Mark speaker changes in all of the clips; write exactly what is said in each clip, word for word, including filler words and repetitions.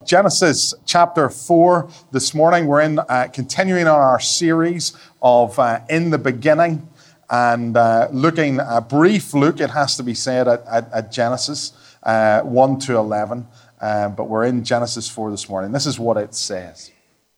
Speaker 1: Genesis chapter four this morning. We're in uh, continuing on our series of uh, In the Beginning and uh, looking a brief look, it has to be said, at, at, at Genesis uh, one to eleven. Uh, but we're in Genesis four this morning. This is what it says.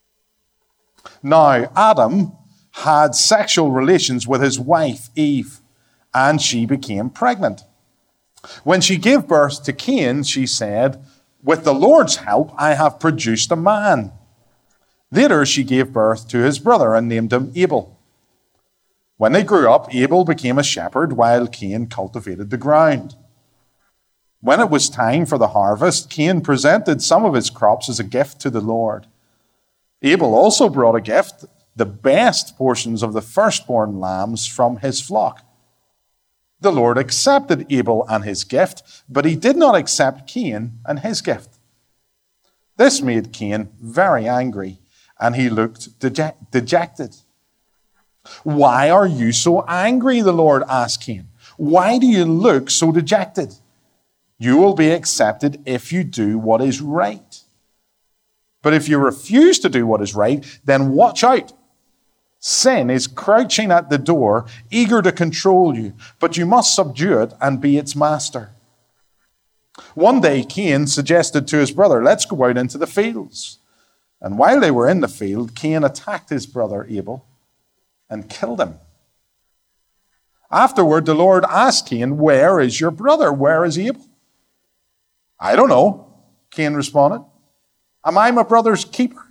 Speaker 1: Now, Adam had sexual relations with his wife, Eve, and she became pregnant. When she gave birth to Cain, she said, "With the Lord's help, I have produced a man." Later, she gave birth to his brother and named him Abel. When they grew up, Abel became a shepherd while Cain cultivated the ground. When it was time for the harvest, Cain presented some of his crops as a gift to the Lord. Abel also brought a gift, the best portions of the firstborn lambs from his flock. The Lord accepted Abel and his gift, but he did not accept Cain and his gift. This made Cain very angry, and he looked deject- dejected. "Why are you so angry?" the Lord asked Cain. "Why do you look so dejected? You will be accepted if you do what is right. But if you refuse to do what is right, then watch out. Sin is crouching at the door, eager to control you, but you must subdue it and be its master." One day, Cain suggested to his brother, "Let's go out into the fields." And while they were in the field, Cain attacked his brother Abel and killed him. Afterward, the Lord asked Cain, "Where is your brother? Where is Abel?" "I don't know," Cain responded. "Am I my brother's keeper?"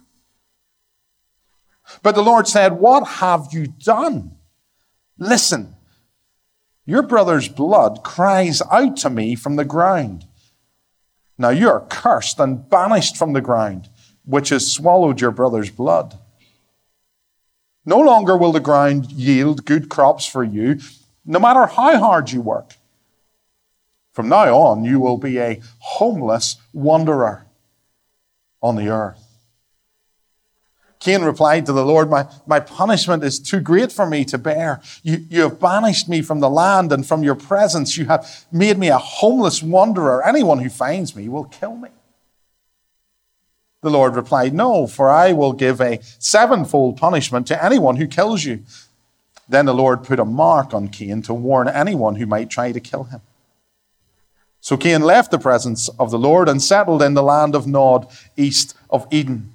Speaker 1: But the Lord said, "What have you done? Listen, your brother's blood cries out to me from the ground. Now you are cursed and banished from the ground, which has swallowed your brother's blood. No longer will the ground yield good crops for you, no matter how hard you work. From now on, you will be a homeless wanderer on the earth." Cain replied to the Lord, my, my punishment is too great for me to bear. You, you have banished me from the land and from your presence. You have made me a homeless wanderer. Anyone who finds me will kill me. The Lord replied, "No, for I will give a sevenfold punishment to anyone who kills you." Then the Lord put a mark on Cain to warn anyone who might try to kill him. So Cain left the presence of the Lord and settled in the land of Nod, east of Eden.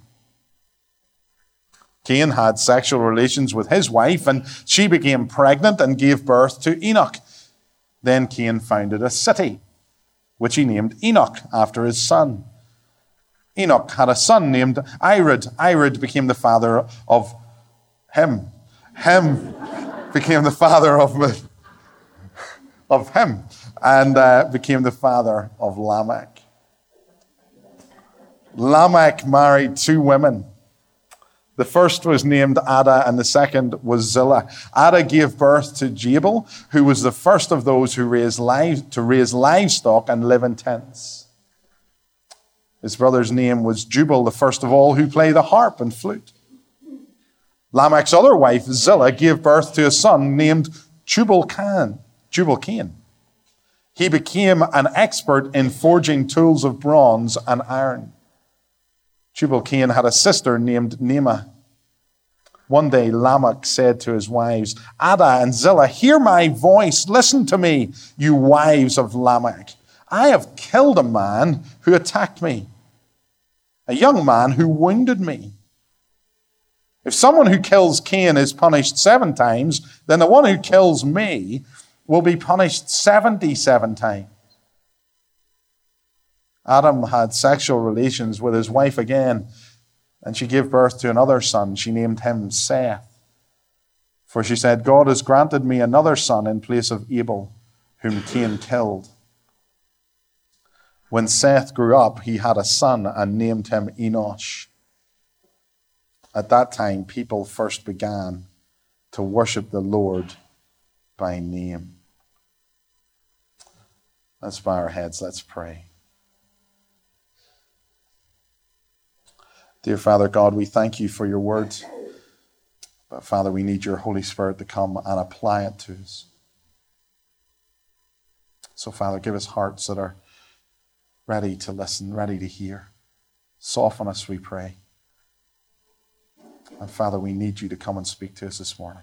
Speaker 1: Cain had sexual relations with his wife, and she became pregnant and gave birth to Enoch. Then Cain founded a city, which he named Enoch after his son. Enoch had a son named Irad. Irad became the father of him. Him became the father of, of him, and uh, became the father of Lamech. Lamech married two women. The first was named Ada, and the second was Zillah. Ada gave birth to Jabal, who was the first of those who raised live, to raise livestock and live in tents. His brother's name was Jubal, the first of all, who played the harp and flute. Lamech's other wife, Zillah, gave birth to a son named Tubal-Cain. Tubal-Cain. He became an expert in forging tools of bronze and iron. Tubal-Cain had a sister named Naamah. One day, Lamech said to his wives, "Ada and Zillah, hear my voice. Listen to me, you wives of Lamech. I have killed a man who attacked me, a young man who wounded me. If someone who kills Cain is punished seven times, then the one who kills me will be punished seventy-seven times." Adam had sexual relations with his wife again, and she gave birth to another son. She named him Seth. For she said, "God has granted me another son in place of Abel, whom Cain killed." When Seth grew up, he had a son and named him Enosh. At that time, people first began to worship the Lord by name. Let's bow our heads, let's pray. Dear Father God, we thank you for your word. But Father, we need your Holy Spirit to come and apply it to us. So Father, give us hearts that are ready to listen, ready to hear. Soften us, we pray. And Father, we need you to come and speak to us this morning,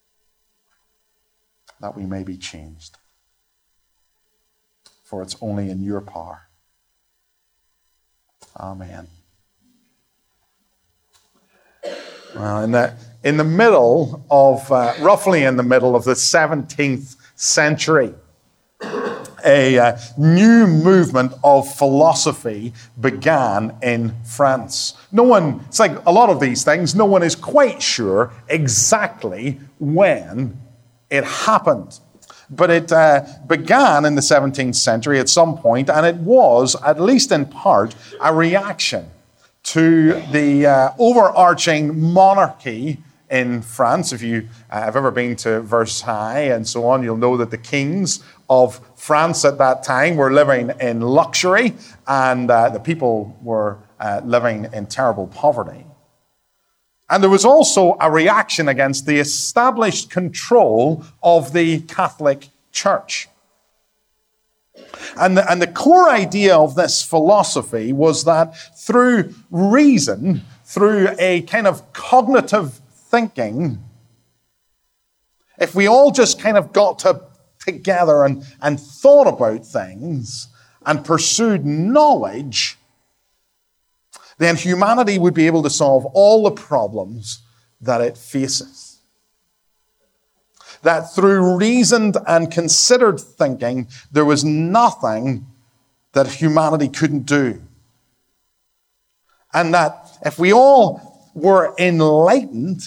Speaker 1: that we may be changed. For it's only in your power. Amen. Well, in the, in the middle of, uh, roughly in the middle of the seventeenth century, a uh, new movement of philosophy began in France. No one, it's like a lot of these things, no one is quite sure exactly when it happened. But it uh, began in the seventeenth century at some point, and it was, at least in part, a reaction to the uh, overarching monarchy in France. If you uh, have ever been to Versailles and so on, you'll know that the kings of France at that time were living in luxury, and uh, the people were uh, living in terrible poverty. And there was also a reaction against the established control of the Catholic Church. And the, and the core idea of this philosophy was that through reason, through a kind of cognitive thinking, if we all just kind of got to, together and, and thought about things and pursued knowledge, then humanity would be able to solve all the problems that it faces. That through reasoned and considered thinking, there was nothing that humanity couldn't do. And that if we all were enlightened,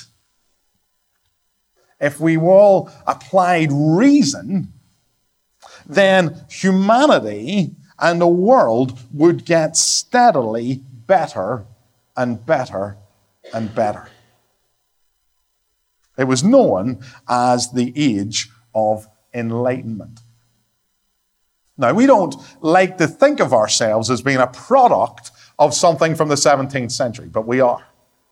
Speaker 1: if we all applied reason, then humanity and the world would get steadily better and better and better. It was known as the Age of Enlightenment. Now, we don't like to think of ourselves as being a product of something from the seventeenth century, but we are.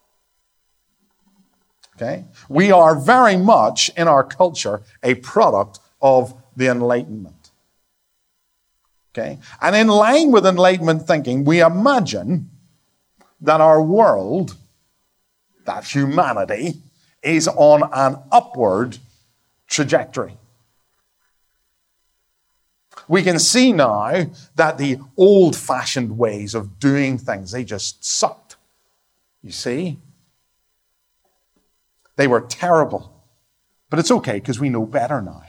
Speaker 1: Okay? We are very much, in our culture, a product of the Enlightenment. Okay? And in line with Enlightenment thinking, we imagine that our world, that humanity, is on an upward trajectory. We can see now that the old-fashioned ways of doing things, they just sucked. You see? They were terrible. But it's okay because we know better now.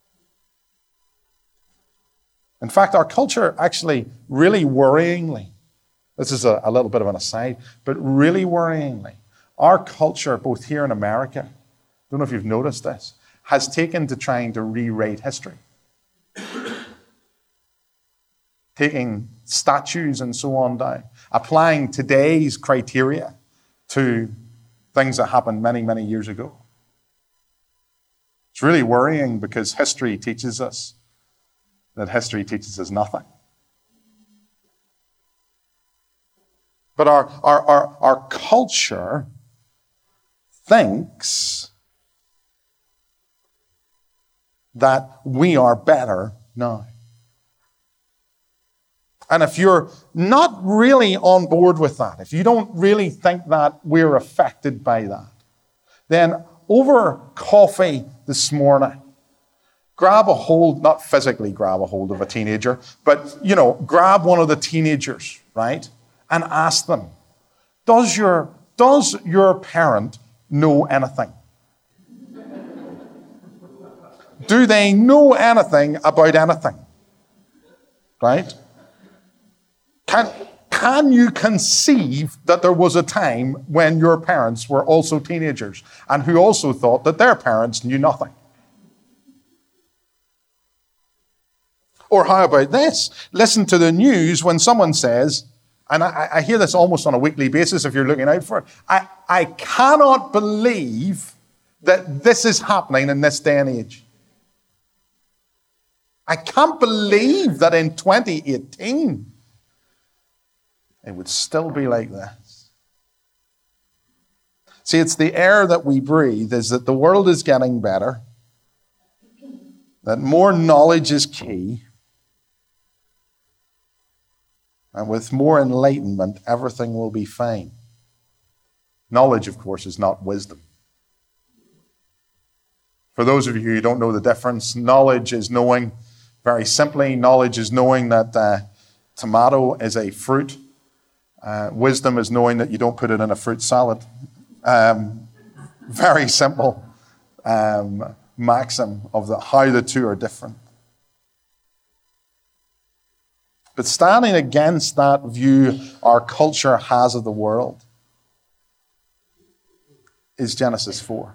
Speaker 1: In fact, our culture actually, really worryingly, this is a, a little bit of an aside, but really worryingly, our culture, both here in America, I don't know if you've noticed this, has taken to trying to rewrite history. Taking statues and so on down, applying today's criteria to things that happened many, many years ago. It's really worrying because history teaches us that history teaches us nothing. But our, our, our, our culture thinks that we are better now. And if you're not really on board with that, if you don't really think that we're affected by that, then over coffee this morning, grab a hold, not physically grab a hold of a teenager, but, you know, grab one of the teenagers, right? And ask them, does your, does your parent know anything? Do they know anything about anything? Right? Can, can you conceive that there was a time when your parents were also teenagers and who also thought that their parents knew nothing? Or how about this? Listen to the news when someone says, and I, I hear this almost on a weekly basis if you're looking out for it, I, I cannot believe that this is happening in this day and age. I can't believe that in twenty eighteen it would still be like this. See, it's the air that we breathe, is that the world is getting better, that more knowledge is key, And with more enlightenment, everything will be fine. Knowledge, of course, is not wisdom. For those of you who don't know the difference, knowledge is knowing, very simply, knowledge is knowing that uh, tomato is a fruit. Uh, wisdom is knowing that you don't put it in a fruit salad. Um, very simple um, maxim of the, how the two are different. But standing against that view our culture has of the world is Genesis four.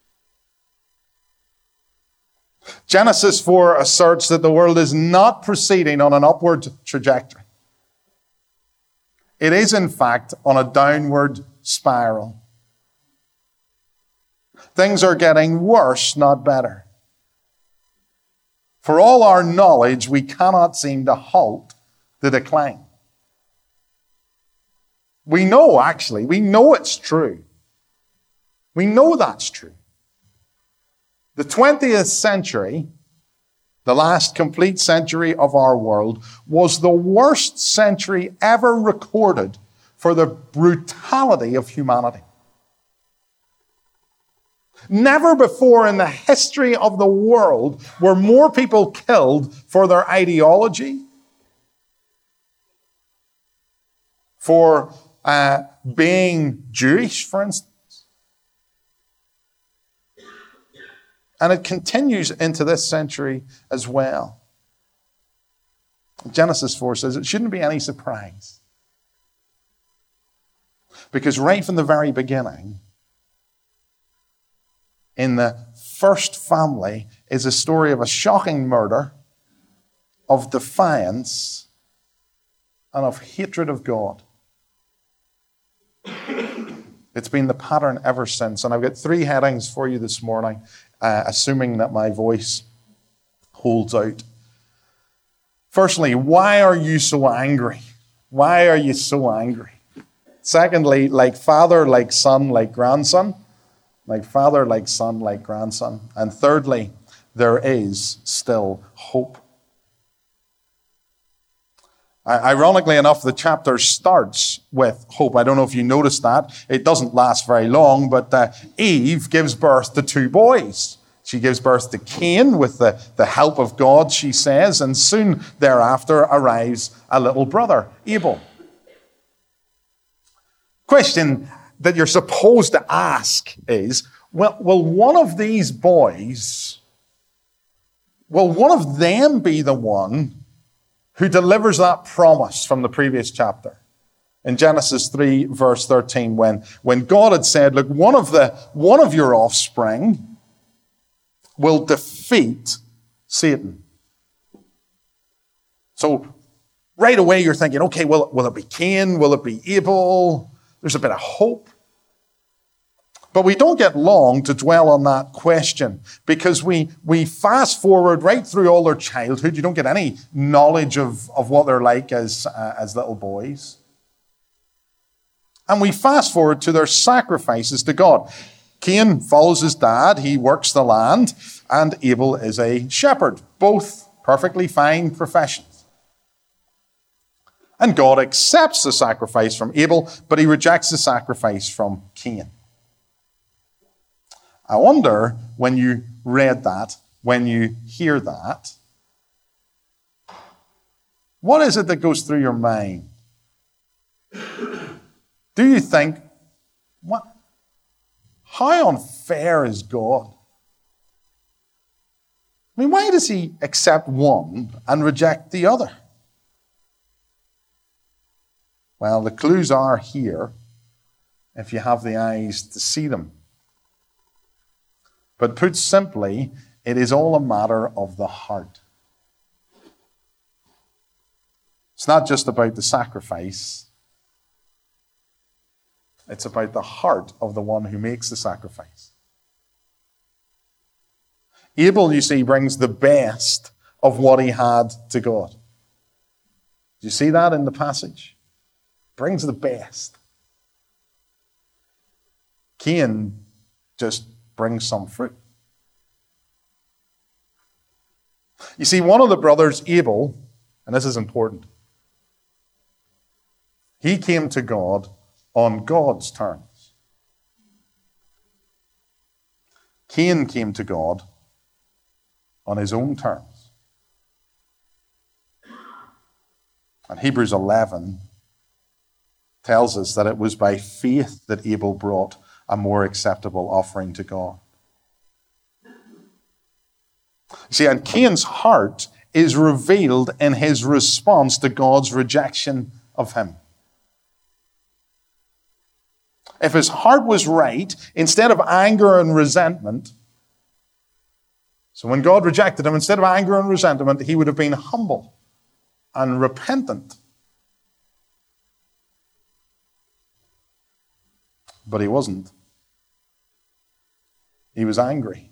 Speaker 1: Genesis four asserts that the world is not proceeding on an upward trajectory. It is, in fact, on a downward spiral. Things are getting worse, not better. For all our knowledge, we cannot seem to halt the decline. We know, actually, we know it's true. We know that's true. The twentieth century, the last complete century of our world, was the worst century ever recorded for the brutality of humanity. Never before in the history of the world were more people killed for their ideology, for uh, being Jewish, for instance. And it continues into this century as well. Genesis four says it shouldn't be any surprise. Because right from the very beginning, in the first family, is a story of a shocking murder, of defiance, and of hatred of God. It's been the pattern ever since. And I've got three headings for you this morning, uh, assuming that my voice holds out. Firstly, why are you so angry? Why are you so angry? Secondly, like father, like son, like grandson. Like father, like son, like grandson. And thirdly, there is still hope. Ironically enough, the chapter starts with hope. I don't know if you noticed that. It doesn't last very long, but uh, Eve gives birth to two boys. She gives birth to Cain with the, the help of God, she says, and soon thereafter arrives a little brother, Abel. Question that you're supposed to ask is, well, will one of these boys, will one of them be the one who delivers that promise from the previous chapter? In Genesis three, verse thirteen, when, when God had said, look, one of the one of your offspring will defeat Satan. So right away you're thinking, okay, will, will it be Cain? Will it be Abel? There's a bit of hope. But we don't get long to dwell on that question, because we, we fast forward right through all their childhood. You don't get any knowledge of, of what they're like as, uh, as little boys. And we fast forward to their sacrifices to God. Cain follows his dad. He works the land. And Abel is a shepherd. Both perfectly fine professions. And God accepts the sacrifice from Abel, but he rejects the sacrifice from Cain. I wonder, when you read that, when you hear that, what is it that goes through your mind? Do you think, what? How unfair is God? I mean, why does he accept one and reject the other? Well, the clues are here, if you have the eyes to see them. But put simply, it is all a matter of the heart. It's not just about the sacrifice. It's about the heart of the one who makes the sacrifice. Abel, you see, brings the best of what he had to God. Do you see that in the passage? Brings the best. Cain just brings some fruit. You see, one of the brothers, Abel, and this is important, He came to God on God's terms. Cain came to God on his own terms. And Hebrews eleven tells us that it was by faith that Abel brought a more acceptable offering to God. See, and Cain's heart is revealed in his response to God's rejection of him. If his heart was right, instead of anger and resentment, so when God rejected him, instead of anger and resentment, he would have been humble and repentant. But he wasn't. He was angry.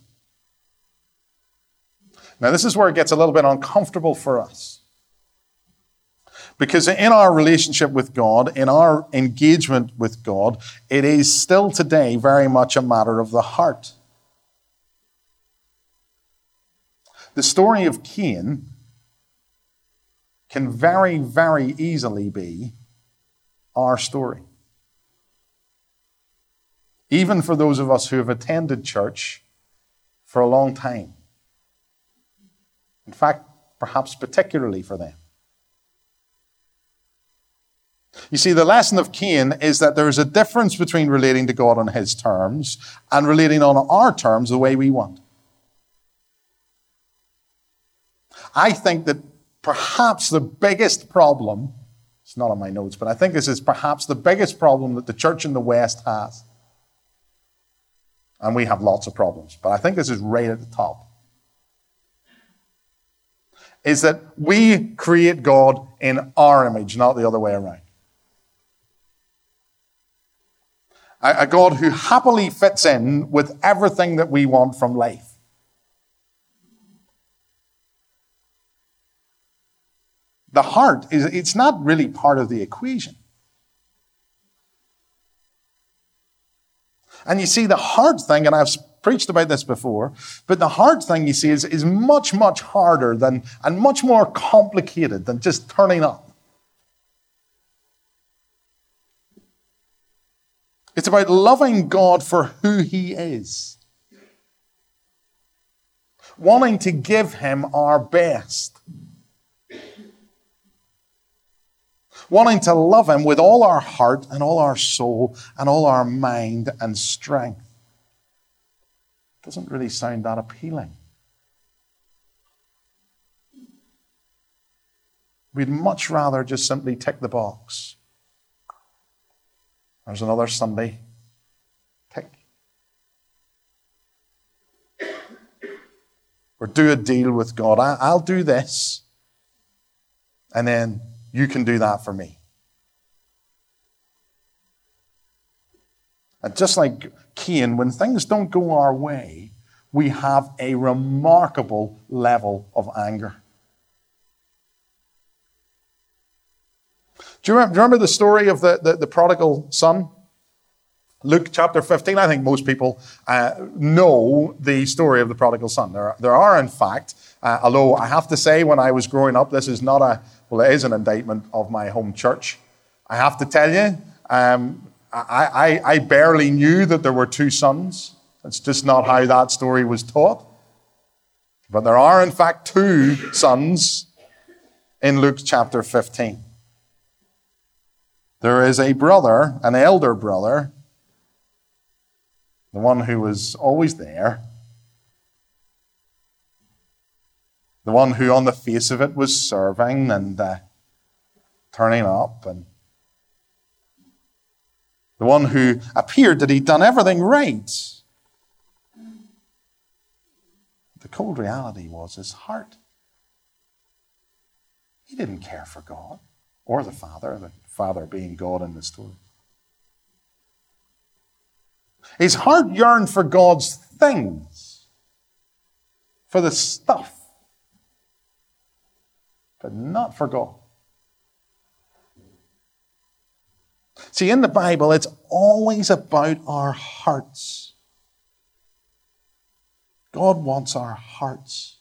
Speaker 1: Now, this is where it gets a little bit uncomfortable for us. Because in our relationship with God, in our engagement with God, it is still today very much a matter of the heart. The story of Cain can very, very easily be our story. Even for those of us who have attended church for a long time. In fact, perhaps particularly for them. You see, the lesson of Cain is that there is a difference between relating to God on his terms and relating on our terms the way we want. I think that perhaps the biggest problem, it's not on my notes, but I think this is perhaps the biggest problem that the church in the West has. And we have lots of problems, but I think this is right at the top. Is that we create God in our image, not the other way around. A God who happily fits in with everything that we want from life. The heart, is it's not really part of the equation. And you see, the heart thing, and I've preached about this before, but the heart thing, you see, is, is much, much harder than and much more complicated than just turning up. It's about loving God for who he is. Wanting to give him our best. Wanting to love him with all our heart and all our soul and all our mind and strength. Doesn't really sound that appealing. We'd much rather just simply tick the box. There's another Sunday. Tick. Or do a deal with God. I, I'll do this, and then you can do that for me. And just like Cain, when things don't go our way, we have a remarkable level of anger. Do you remember, do you remember the story of the, the, the prodigal son? Luke chapter fifteen. I think most people uh, know the story of the prodigal son. There are, there are in fact, uh, although I have to say when I was growing up, this is not a, well, it is an indictment of my home church. I have to tell you, um, I, I, I barely knew that there were two sons. It's just not how that story was taught. But there are in fact two sons in Luke chapter fifteen. There is a brother, an elder brother, the one who was always there, the one who on the face of it was serving and uh, turning up, and the one who appeared that he'd done everything right. The cold reality was his heart. He didn't care for God or the Father, the Father being God in the story. His heart yearned for God's things, for the stuff, but not for God. See, in the Bible, it's always about our hearts. God wants our hearts.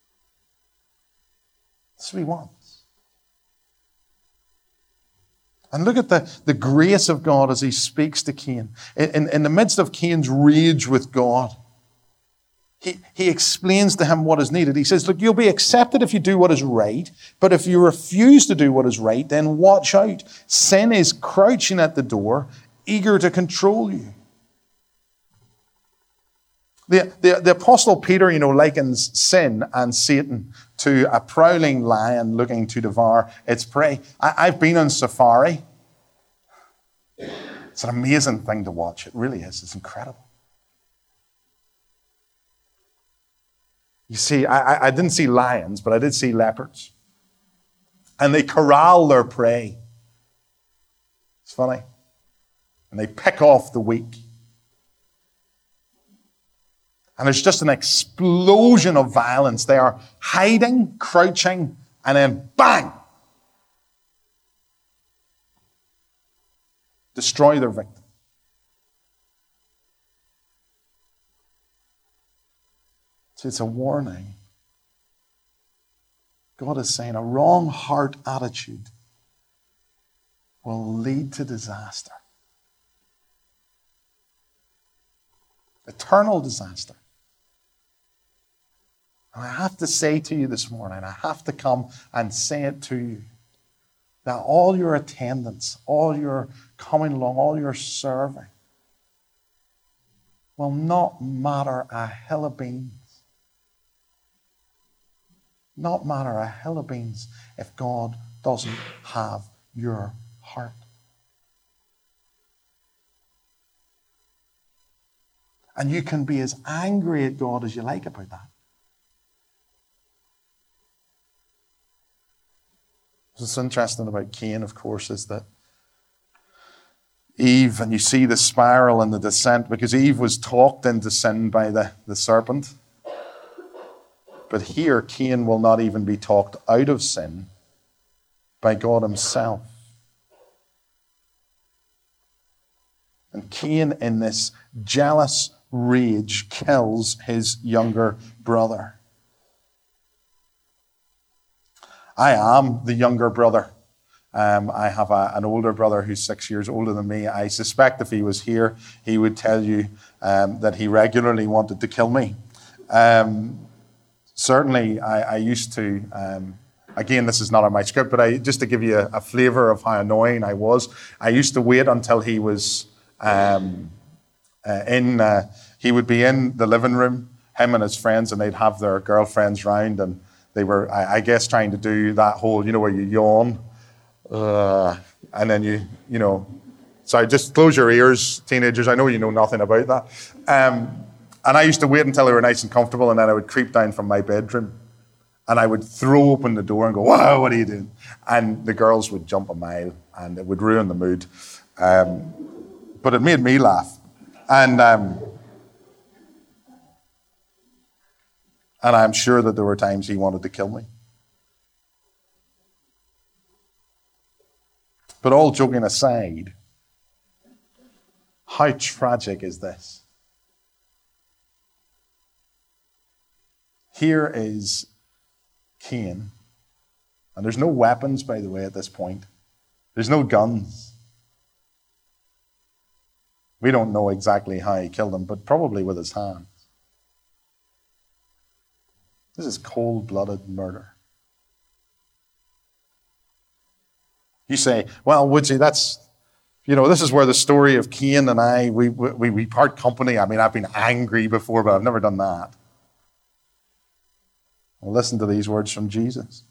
Speaker 1: That's what he wants. And look at the, the grace of God as he speaks to Cain. In, in, in the midst of Cain's rage with God, he, he explains to him what is needed. He says, look, you'll be accepted if you do what is right, but if you refuse to do what is right, then watch out. Sin is crouching at the door, eager to control you. The, the, the Apostle Peter, you know, likens sin and Satan to a prowling lion looking to devour its prey. I, I've been on safari. It's an amazing thing to watch. It really is. It's incredible. You see, I, I didn't see lions, but I did see leopards. And they corral their prey. It's funny. And they pick off the weak. And there's just an explosion of violence. They are hiding, crouching, and then bang! Destroy their victim. See, it's a warning. God is saying a wrong heart attitude will lead to disaster. Eternal disaster. And I have to say to you this morning, I have to come and say it to you, that all your attendance, all your coming along, all your serving will not matter a hill of beans. Not matter a hill of beans if God doesn't have your heart. And you can be as angry at God as you like about that. What's interesting about Cain, of course, is that Eve, and you see the spiral and the descent, because Eve was talked into sin by the, the serpent. But here, Cain will not even be talked out of sin by God himself. And Cain, in this jealous rage, kills his younger brother. I am the younger brother. Um, I have a, an older brother who's six years older than me. I suspect if he was here, he would tell you um, that he regularly wanted to kill me. Um, certainly, I, I used to... Um, Again, this is not on my script, but I, just to give you a, a flavour of how annoying I was, I used to wait until he was um, uh, in, uh, he would be in the living room, him and his friends, and they'd have their girlfriends round, and they were, I, I guess, trying to do that whole, you know, where you yawn, uh, and then you, you know, so just close your ears, teenagers, I know you know nothing about that. Um, and I used to wait until they were nice and comfortable, and then I would creep down from my bedroom. And I would throw open the door and go, wow, what are you doing? And the girls would jump a mile and it would ruin the mood. Um, but it made me laugh. And um, and I'm sure that there were times he wanted to kill me. But all joking aside, how tragic is this? Here is Cain. And there's no weapons, by the way, at this point. There's no guns. We don't know exactly how he killed him, but probably with his hands. This is cold-blooded murder. You say, well, Woodsy, that's, you know, this is where the story of Cain and I, we, we, we part company. I mean, I've been angry before, but I've never done that. Well, listen to these words from Jesus.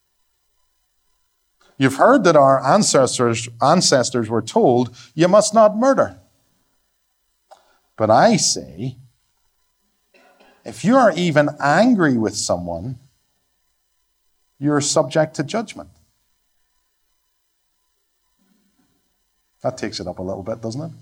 Speaker 1: You've heard that our ancestors, ancestors were told, you must not murder. But I say, if you are even angry with someone, you're subject to judgment. That takes it up a little bit, doesn't it?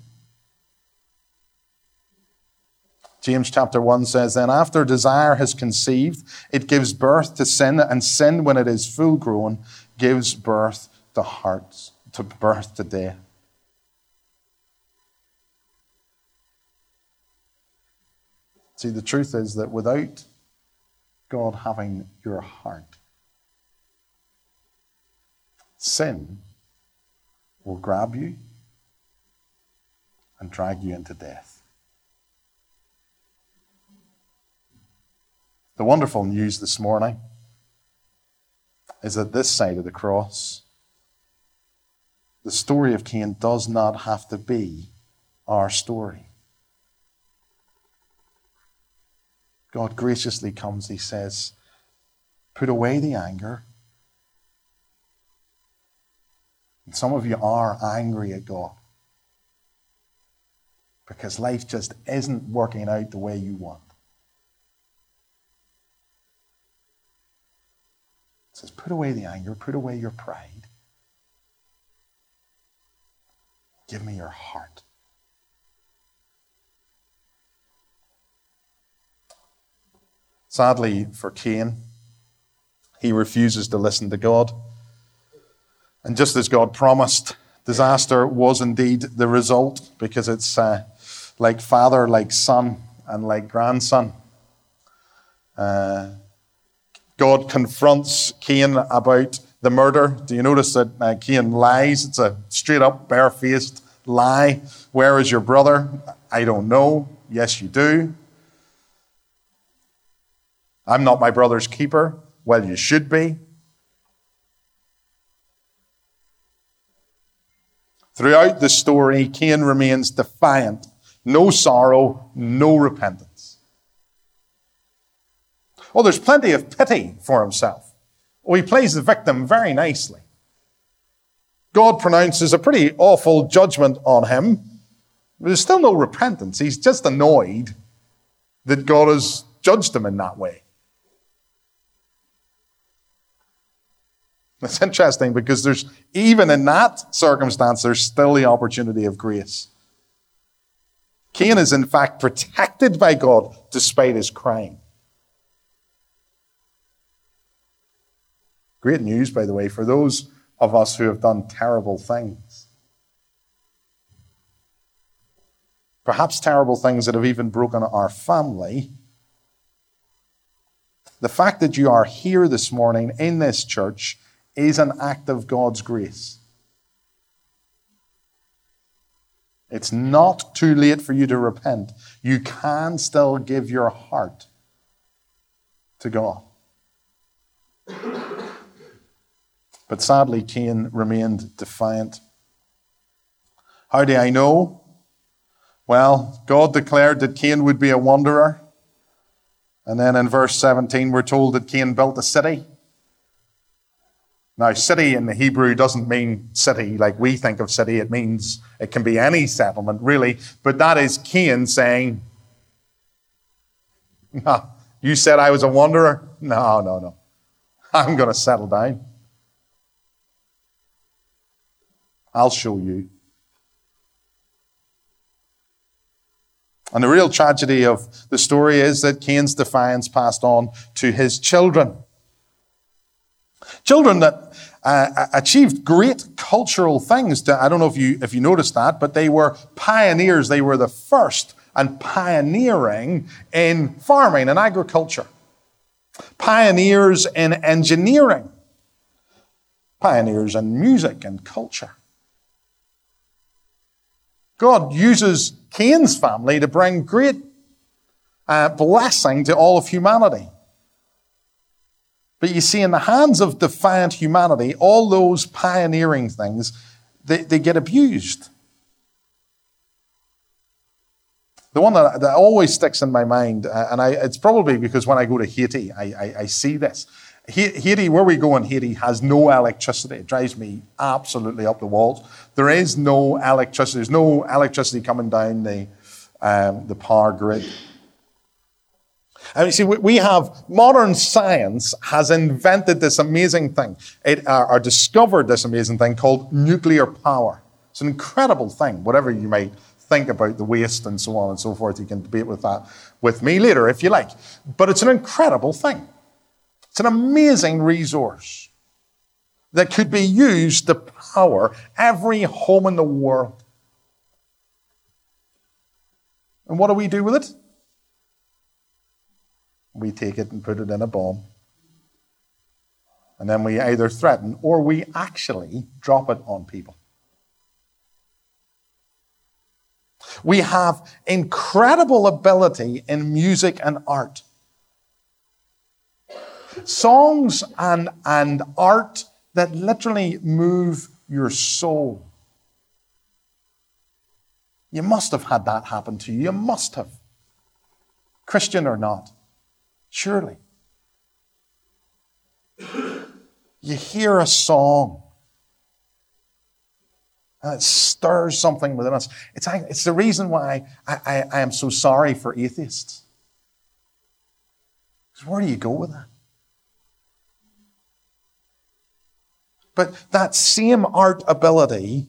Speaker 1: James chapter one says, then after desire has conceived, it gives birth to sin, and sin, when it is full grown, gives birth to hearts, to birth to death. See, the truth is that without God having your heart, sin will grab you and drag you into death. The wonderful news this morning is that this side of the cross, the story of Cain does not have to be our story. God graciously comes, he says, put away the anger. And some of you are angry at God because life just isn't working out the way you want. It says, put away the anger, put away your pride. Give me your heart. Sadly for Cain, he refuses to listen to God. And just as God promised, disaster was indeed the result, because it's uh, like father, like son, and like grandson. Uh, God confronts Cain about the murder. Do you notice that uh, Cain lies? It's a straight up, barefaced lie. Where is your brother? I don't know. Yes, you do. I'm not my brother's keeper. Well, you should be. Throughout the story, Cain remains defiant. No sorrow, no repentance. Oh, there's plenty of pity for himself. Oh, he plays the victim very nicely. God pronounces a pretty awful judgment on him. But there's still no repentance. He's just annoyed that God has judged him in that way. It's interesting because there's, even in that circumstance, there's still the opportunity of grace. Cain is in fact protected by God despite his crime. Great news, by the way, for those of us who have done terrible things. Perhaps terrible things that have even broken our family. The fact that you are here this morning in this church is an act of God's grace. It's not too late for you to repent. You can still give your heart to God. But sadly, Cain remained defiant. How do I know? Well, God declared that Cain would be a wanderer. And then in verse seventeen, we're told that Cain built a city. Now, city in the Hebrew doesn't mean city like we think of city. It means it can be any settlement, really. But that is Cain saying, no, you said I was a wanderer? No, no, no. I'm going to settle down. I'll show you. And the real tragedy of the story is that Cain's defiance passed on to his children. Children that uh, achieved great cultural things. I don't know if you if you noticed that, but they were pioneers. They were the first and pioneering in farming and agriculture. Pioneers in engineering. Pioneers in music and culture. God uses Cain's family to bring great uh, blessing to all of humanity. But you see, in the hands of defiant humanity, all those pioneering things, they, they get abused. The one that, that always sticks in my mind, uh, and I, it's probably because when I go to Haiti, I, I, I see this. Haiti, where we go in Haiti, has no electricity. It drives me absolutely up the walls. There is no electricity. There's no electricity coming down the, um, the power grid. And you see, we have, modern science has invented this amazing thing, it, uh, or discovered this amazing thing called nuclear power. It's an incredible thing, whatever you might think about the waste and so on and so forth. You can debate with that with me later if you like. But it's an incredible thing. It's an amazing resource that could be used to power every home in the world. And what do we do with it? We take it and put it in a bomb. And then we either threaten or we actually drop it on people. We have incredible ability in music and art. Songs and, and art that literally move your soul. You must have had that happen to you. You must have. Christian or not. Surely. You hear a song and it stirs something within us. It's, it's the reason why I, I, I am so sorry for atheists. Because where do you go with that? But that same art ability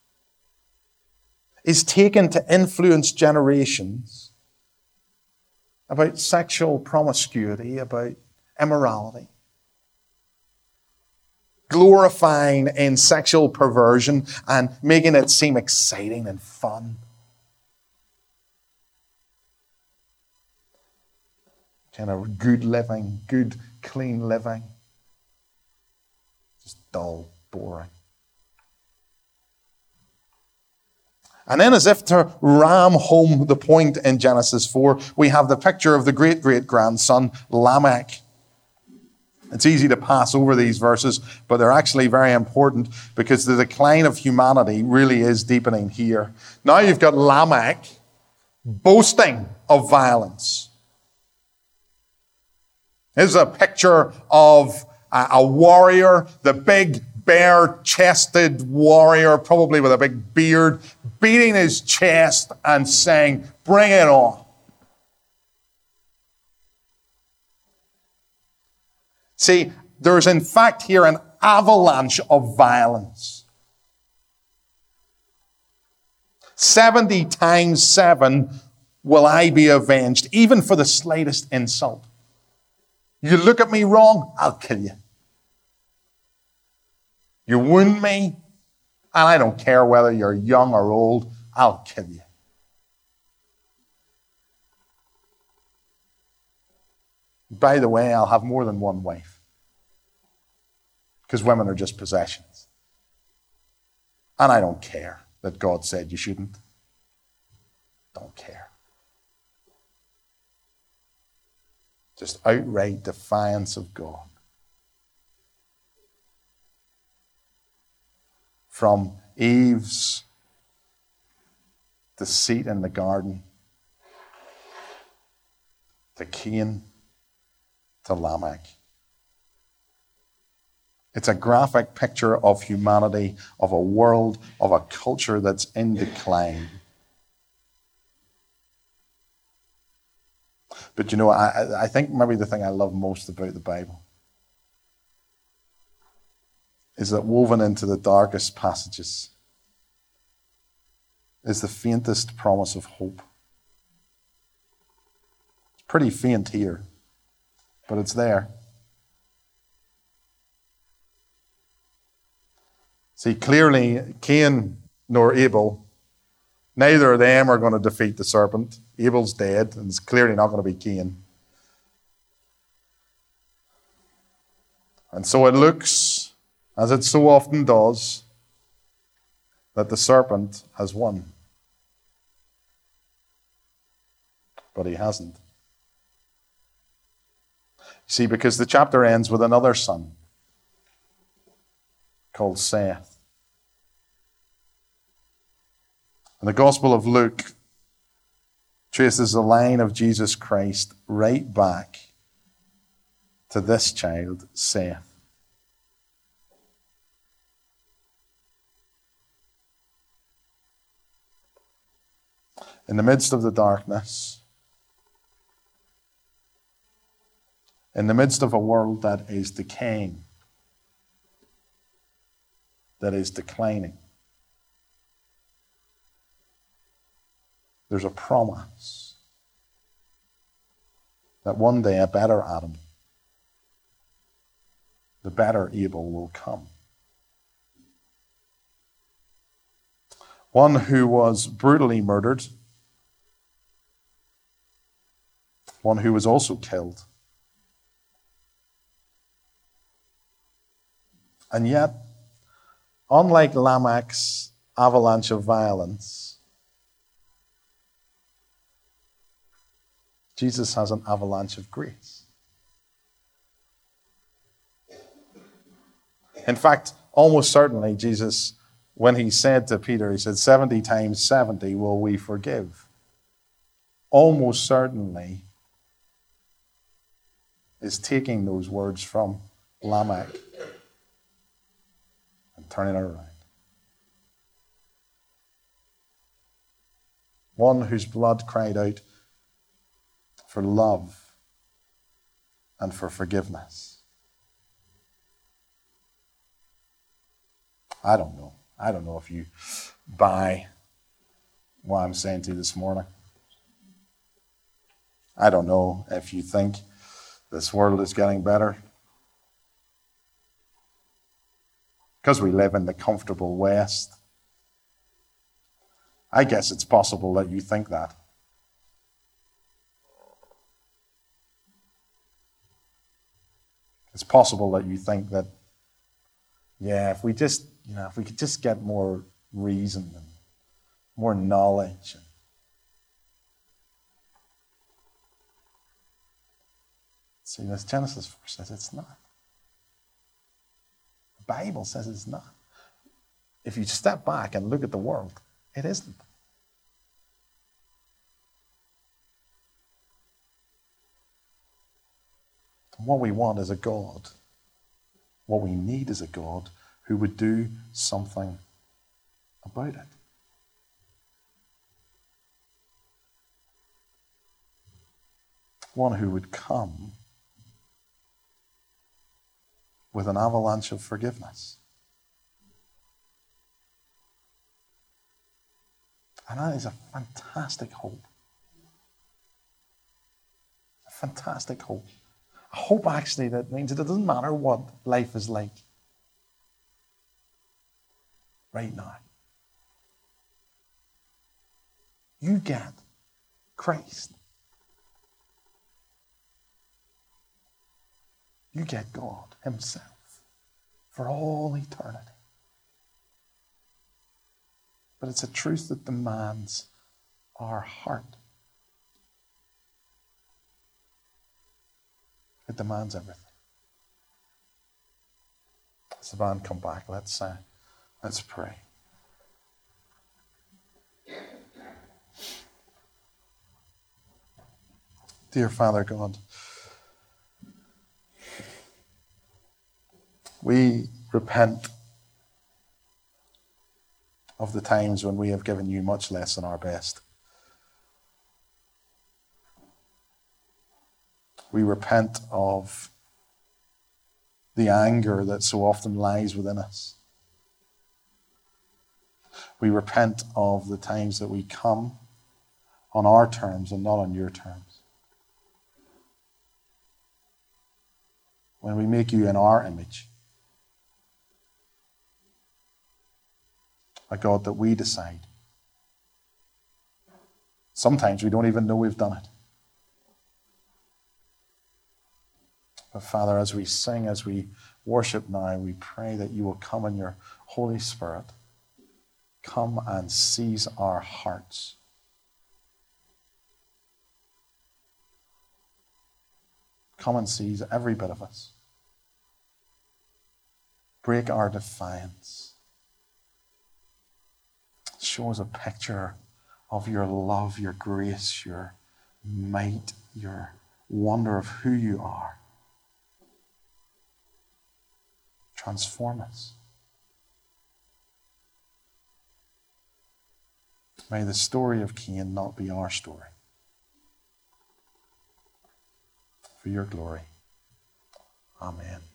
Speaker 1: is taken to influence generations about sexual promiscuity, about immorality, glorifying in sexual perversion and making it seem exciting and fun. Kind of good living, good, clean living. Just dull, boring. And then, as if to ram home the point in Genesis four, we have the picture of the great-great-grandson, Lamech. It's easy to pass over these verses, but they're actually very important because the decline of humanity really is deepening here. Now you've got Lamech boasting of violence. Here's a picture of a, a warrior, the big, bare-chested warrior, probably with a big beard, beating his chest and saying, "Bring it on." See, there's in fact here an avalanche of violence. seventy times seven will I be avenged, even for the slightest insult. You look at me wrong, I'll kill you. You wound me, and I don't care whether you're young or old, I'll kill you. By the way, I'll have more than one wife. Because women are just possessions. And I don't care that God said you shouldn't. Don't care. Just outright defiance of God. From Eve's deceit in the garden to Cain to Lamech. It's a graphic picture of humanity, of a world, of a culture that's in decline. But you know, I, I think maybe the thing I love most about the Bible is that woven into the darkest passages is the faintest promise of hope. It's pretty faint here, but it's there. See, clearly, Cain nor Abel, neither of them are going to defeat the serpent. Abel's dead, and it's clearly not going to be Cain. And so it looks, as it so often does, that the serpent has won. But he hasn't. See, because the chapter ends with another son called Seth. And the Gospel of Luke traces the line of Jesus Christ right back to this child, Seth. In the midst of the darkness, in the midst of a world that is decaying, that is declining, there's a promise that one day a better Adam, the better Abel, will come. One who was brutally murdered, one who was also killed. And yet, unlike Lamech's avalanche of violence, Jesus has an avalanche of grace. In fact, almost certainly, Jesus, when he said to Peter, he said, seventy times seventy will we forgive. Almost certainly is taking those words from Lamech and turning it around. One whose blood cried out for love and for forgiveness. I don't know. I don't know if you buy what I'm saying to you this morning. I don't know if you think this world is getting better. Because we live in the comfortable West. I guess it's possible that you think that. It's possible that you think that, yeah, if we just, you know, if we could just get more reason and more knowledge. And see, this Genesis four says it's not. The Bible says it's not. If you step back and look at the world, it isn't. And what we want is a God. What we need is a God who would do something about it. One who would come with an avalanche of forgiveness. And that is a fantastic hope. A fantastic hope. A hope actually that means that it doesn't matter what life is like right now. You get Christ. You get God himself for all eternity. But it's a truth that demands our heart. It demands everything. As the band come back, let's uh, let's pray. Dear Father God, we repent of the times when we have given you much less than our best. We repent of the anger that so often lies within us. We repent of the times that we come on our terms and not on your terms. When we make you in our image. A God that we decide. Sometimes we don't even know we've done it. But Father, as we sing, as we worship now, we pray that you will come in your Holy Spirit. Come and seize our hearts. Come and seize every bit of us. Break our defiance. Show us a picture of your love, your grace, your might, your wonder of who you are. Transform us. May the story of Cain not be our story. For your glory. Amen.